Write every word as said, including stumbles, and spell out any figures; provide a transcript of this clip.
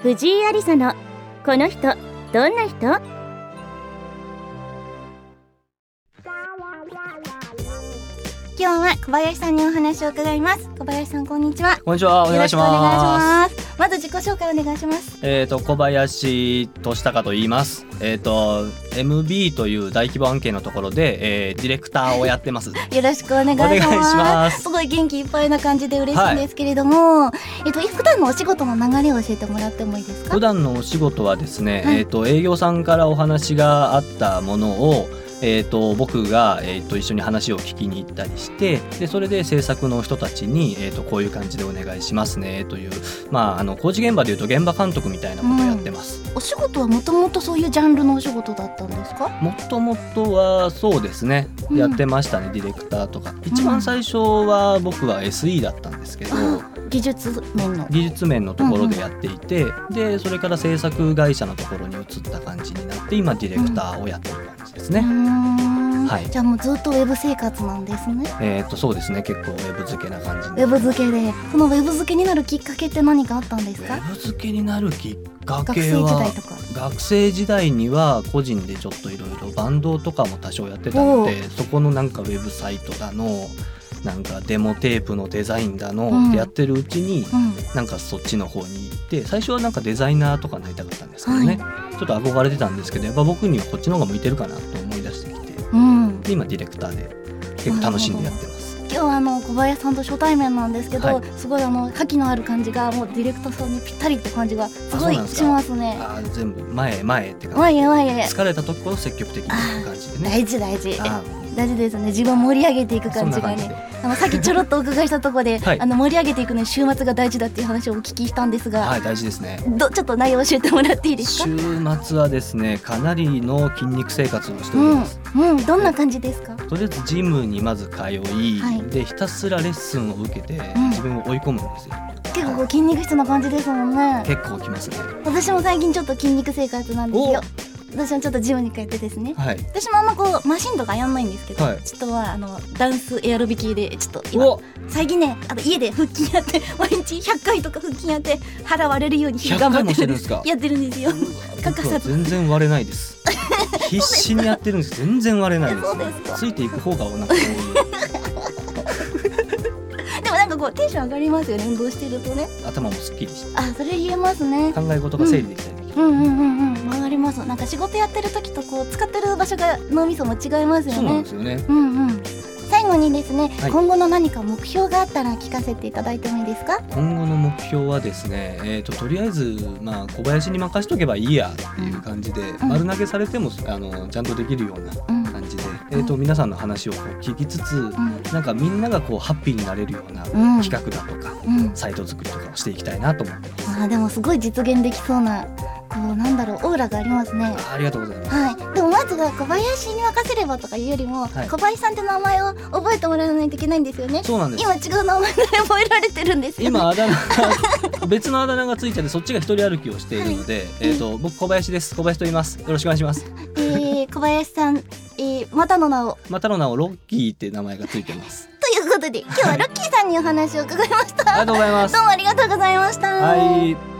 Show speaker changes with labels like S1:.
S1: 藤井有沙のこの人どんな人。今日は小林さんにお話を伺います。小林さん、こんにちは。
S2: こんにちは、お願いします。
S1: よろしくお願いします。まず自己紹介お願いします。
S2: えっ、ー、と小林俊孝と言います。えっ、ー、と エムビー という大規模案件のところで、えー、ディレクターをやってます。
S1: よろしくお願いします。
S2: お願いします。
S1: すごい元気いっぱいな感じで嬉しいんですけれども、はい、えっと普段のお仕事の流れを教えてもらってもいいですか？
S2: 普段のお仕事はですね、
S1: はい、
S2: えっ、ー、と営業さんからお話があったものをえー、と僕が、えー、と一緒に話を聞きに行ったりして、でそれで制作の人たちに、えー、とこういう感じでお願いしますねという、まあ、あの工事現場でいうと現場監督みたいなことをやってます、
S1: うん、お仕事はもともとそういうジャンルのお仕事だったんですか？
S2: もともとはそうですね、うん、やってましたね。ディレクターとか一番最初は僕は エスイー だったんですけど、うん、
S1: 技術面の
S2: 技術面のところでやっていて、うんうん、でそれから制作会社のところに移った感じになって今ディレクターをやってる感じですね、うんはい、
S1: じゃあもうずっとウェブ生活なんですね。
S2: えー、とそうですね、結構ウェブ漬けな感じ
S1: ウェブ漬けで、そのウェブ漬けになるきっかけって何かあったんですか？
S2: ウェブ漬けになるきっか
S1: 学
S2: けは
S1: 生時代とか。
S2: 学生時代には個人でちょっといろいろバンドとかも多少やってたので、そこのなんかウェブサイトだのなんかデモテープのデザインだのってやってるうちに、うん、なんかそっちの方に行って、最初はなんかデザイナーとかなりたかったんですけどね、はい、ちょっと憧れてたんですけど、やっぱ僕にはこっちの方が向いてるかなと思い出してきて、うん、で今ディレクターで結構楽しんでやってます。
S1: 今日はあの小林さんと初対面なんですけど、はい、すごいあの覇気のある感じがもうディレクターさんにぴったりって感じがすごいしますね。
S2: あ、全部前へ前へって感じ。
S1: 前へ前へ。
S2: 疲れた時こそ積極的な感じでね。
S1: 大事大事。大事ですね。自分を盛り上げていく感じがね。あのさっきちょろっとお伺いしたところで、はい、あの盛り上げていくのに週末が大事だっていう話をお聞きしたんですが、
S2: はい、大事ですね。
S1: どちょっと内容を教えてもらっていいですか？
S2: 週末はですね、かなりの筋肉生活をしております、
S1: うんうん、どんな感じですか？
S2: とりあえずジムにまず通い、はい、でひたすらレッスンを受けて、うん、自分を追い込むんですよ。
S1: 結構こう筋肉質な感じですもんね。
S2: 結構きますね。
S1: 私も最近ちょっと筋肉生活なんですよ。私もちょっとジムに通ってですね、はい、私もあんまこうマシンとかやんないんですけど、はい、ちょっとはあのダンスエアロビ系でちょっと今最近ね、あと家で腹筋やって毎日ひゃっかいとか腹筋やって腹割れるように頑張ってるんですか？やってるんですよ。
S2: 僕は全然割れないです。必死にやってるんです。全然割れないです。そうですか。ついていく方がお腹多い。
S1: でもなんかこうテンション上がりますよね、運動してるとね。
S2: 頭もすっきりして、
S1: あ、それ言えますね。
S2: 考え事が整理できたりできる、
S1: うん、うんうんうんうん、わかります。なんか仕事やってる時とこう使ってる場所が脳みそも違いますよね。
S2: そうなんですよね。
S1: うんうん。最後にですね、はい、今後の何か目標があったら聞かせていただいてもいいですか？
S2: 今後の目標はですね、えーと、とりあえず、まあ、小林に任しとけばいいやっていう感じで、うん、丸投げされてもあのちゃんとできるような感じで、うん、えーと、皆さんの話をこう聞きつつ、うん、なんかみんながこうハッピーになれるような企画だとか、うん、サイト作りとかをしていきたいなと思ってます。
S1: あ、でもすごい実現できそうなこうなんだろう、オーラがありますね。
S2: あ, ありがとうございます、
S1: はい、でもまずは小林に任せればとかいうよりも、はい、小林さんって名前を覚えてもらわないといけないんですよね。
S2: そうなんです。
S1: 今違う名前で覚えられてるんですよ、ね、
S2: 今あだ名が別のあだ名がついてて、そっちが一人歩きをしているので、はい、えーと、僕小林です。小林と言います。よろしくお願いします。
S1: えー、小林さん、えー、またの名を
S2: またの名をロッキーって名前がついてます
S1: ということで今日はロッキーさんにお話を伺いました。
S2: ありがとうございます。
S1: どうもありがとうございました。
S2: はい。